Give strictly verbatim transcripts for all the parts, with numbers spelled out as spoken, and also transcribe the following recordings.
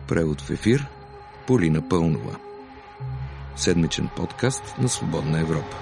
Превод в ефир Полина Пълнова. Седмичен подкаст на Свободна Европа.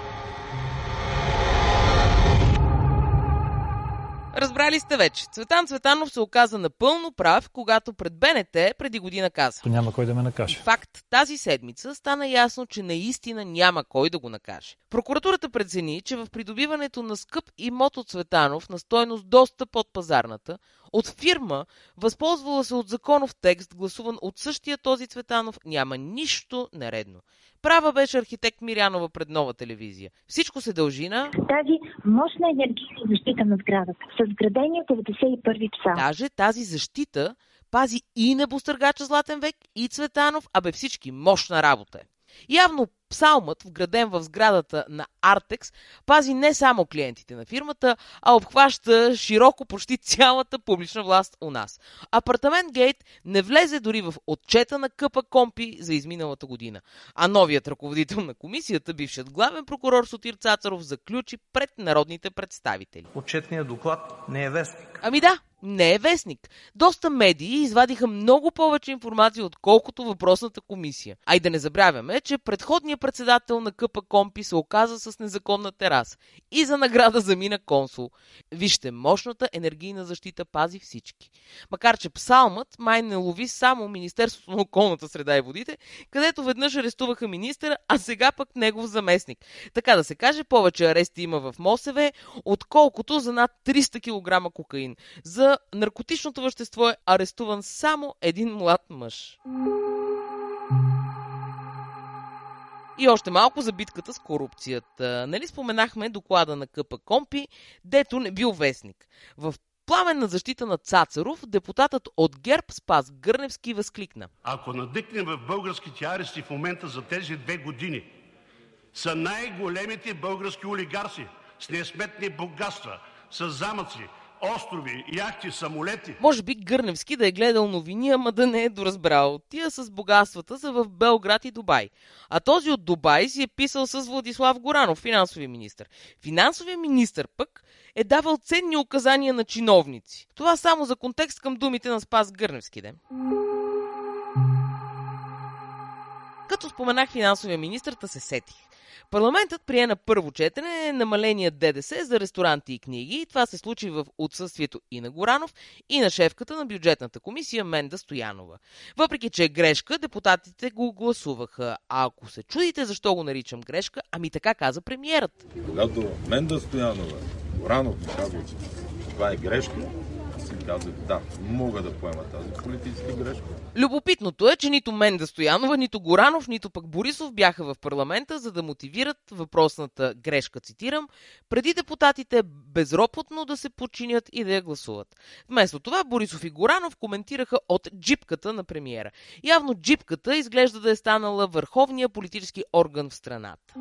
Разбрали сте вече. Цветан Цветанов се оказа напълно прав, когато пред БНТ преди година каза: няма кой да ме накаже. Факт, тази седмица стана ясно, че наистина няма кой да го накаже. Прокуратурата прецени, че в придобиването на скъп имот от Цветанов на стойност доста под пазарната, от фирма, възползвала се от законов текст, гласуван от същия този Цветанов, няма нищо нередно. Права беше архитект Мирянова пред Нова телевизия. Всичко се дължи на тази мощна енергийна защита на сградата с вградени от деветдесет и първи псалм. Даже тази защита пази и небостъргача Златен век, и Цветанов, а бе всички мощна работа е. Явно псалмът, вграден в сградата на Артекс, пази не само клиентите на фирмата, а обхваща широко почти цялата публична власт у нас. Апартамент Гейт не влезе дори в отчета на КПКОНПИ за изминалата година. А новият ръководител на комисията, бившият главен прокурор Сотир Цацаров, заключи пред народните представители: отчетният доклад не е вестник. Ами да, не е вестник. Доста медии извадиха много повече информация, отколкото въпросната комисия. А и да не забравяме, че предходният председател на КПКОНПИ се оказа с незаконна тераса и за награда замина консул. Вижте, мощната енергийна защита пази всички. Макар че псалмът май не лови само Министерството на околната среда и водите, където веднъж арестуваха министъра, а сега пък негов заместник. Така да се каже, повече арести има в МОСВ, отколкото за над триста килограма кокаин. За наркотичното вещество е арестуван само един млад мъж. И още малко за битката с корупцията. Нали споменахме доклада на КПКОНПИ, дето не бил вестник. В пламенна защита на Цацаров, депутатът от ГЕРБ Спас Гърневски възкликна: ако надъкнем в българските арести в момента за тези две години, са най-големите български олигарси с несметни богатства, с замъци, острови, яхти, самолети. Може би Гърневски да е гледал новини, ама да не е доразбрал. Тия с богатствата са в Белград и Дубай. А този от Дубай си е писал с Владислав Горанов, финансовия министър. Финансовия министър пък е давал ценни указания на чиновници. Това само за контекст към думите на Спас Гърневски. Де. Като споменах финансовия министър, та се сетих. Парламентът прие на първо четене намаления ДДС за ресторанти и книги. Това се случи в отсъствието и на Горанов, и на шефката на бюджетната комисия Менда Стоянова. Въпреки че е грешка, депутатите го гласуваха. А ако се чудите защо го наричам грешка, ами така каза премиерът. Когато Менда Стоянова, Горанов ми казва, че това е грешка, си казах, да, мога да поема тази политическа грешка. Любопитното е, че нито Менда Стоянова, нито Горанов, нито пък Борисов бяха в парламента, за да мотивират въпросната грешка, цитирам, преди депутатите безропотно да се подчинят и да я гласуват. Вместо това Борисов и Горанов коментираха от джипката на премиера. Явно джипката изглежда да е станала върховния политически орган в страната.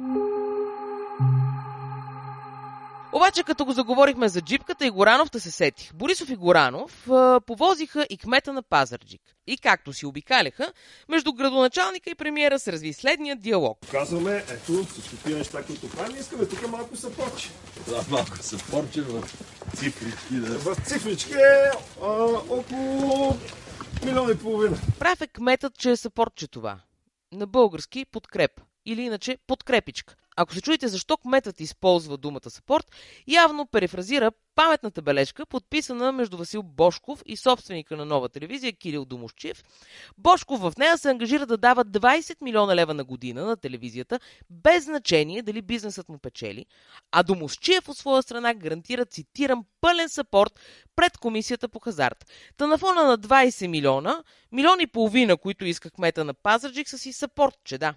Обаче, като го заговорихме за джипката и Горанов, да се сетих. Борисов и Горанов а, повозиха и кмета на Пазарджик. И както си обикаляха, между градоначалника и премиера се разви следният диалог. Казваме, ето, всички тия неща, които правим, искаме тук малко са порче. Да, малко са порче в цифрички. Да. В цифрички е а, около милион и половина. Прав е кметът, че е съпортче това. На български подкреп. Или иначе подкрепичка. Ако се чуете защо кметът използва думата съпорт, явно перефразира паметната бележка, подписана между Васил Божков и собственика на Нова телевизия Кирил Домусчиев. Божков в нея се ангажира да дава двайсет милиона лева на година на телевизията, без значение дали бизнесът му печели, а Домусчиев от своя страна гарантира, цитирам, пълен съпорт пред комисията по хазарт. Та на фона на двайсет милиона, милион и половина, които иска кмета на Пазарджик, са си съпорт, че да.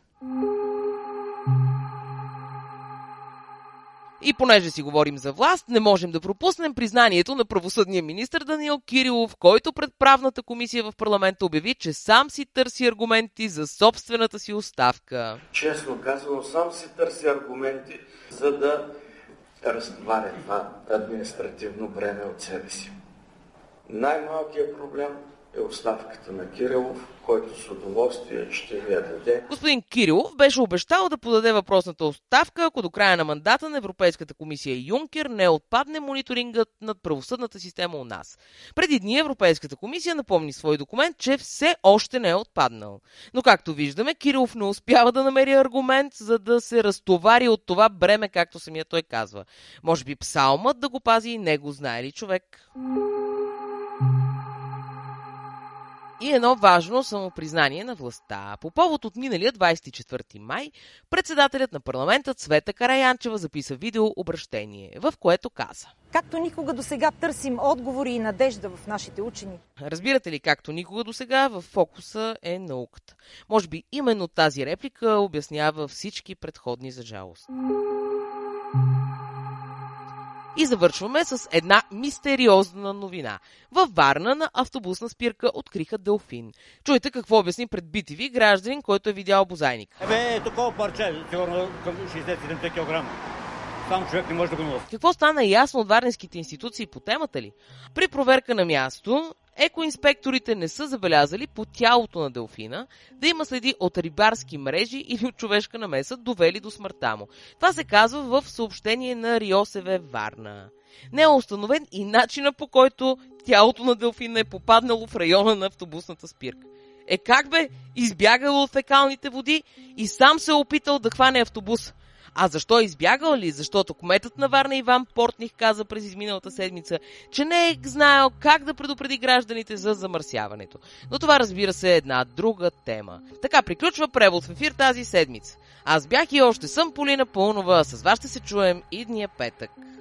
И понеже си говорим за власт, не можем да пропуснем признанието на правосъдния министър Даниил Кирилов, който пред правната комисия в парламента обяви, че сам си търси аргументи за собствената си оставка. Честно казано, сам си търси аргументи, за да разтоваря това административно бреме от себе си. Най-малкият проблем е оставката на Кирилов, който с удоволствие ще я даде. Господин Кирилов беше обещал да подаде въпросната оставка, ако до края на мандата на Европейската комисия Юнкер не отпадне мониторингът над правосъдната система у нас. Преди дни Европейската комисия напомни свой документ, че все още не е отпаднал. Но както виждаме, Кирилов не успява да намери аргумент, за да се разтовари от това бреме, както самия той казва. Може би псалмът да го пази и него, знае ли човек? И едно важно самопризнание на властта. По повод от миналия двадесет и четвърти май, председателят на парламента Цвета Караянчева записа видеообращение, в което каза: както никога досега търсим отговори и надежда в нашите учени. Разбирате ли, както никога досега в фокуса е науката. Може би именно тази реплика обяснява всички предходни, за жалост. И завършваме с една мистериозна новина. Във Варна на автобусна спирка откриха делфин. Чуйте какво обясни пред би ти ви гражданин, който е видял бозайник. Ебе, е такова парче, сигурно към шейсет до седемдесет килограма. Сам човек не може да го носи. Какво стана ясно от варненските институции по темата ли? При проверка на място, екоинспекторите не са забелязали по тялото на делфина да има следи от рибарски мрежи или от човешка намеса, довели до смъртта му. Това се казва в съобщение на РИОСВ Варна. Не е установен и начина, по който тялото на делфина е попаднало в района на автобусната спирка. Е как бе? Избягал от фекалните води и сам се е опитал да хване автобус. А защо е избягал ли? Защото кметът на Варна Иван Портних каза през изминалата седмица, че не е знаел как да предупреди гражданите за замърсяването. Но това, разбира се, е една друга тема. Така приключва превод в ефир тази седмица. Аз бях и още съм Полина Пълнова, с вас ще се чуем идния петък.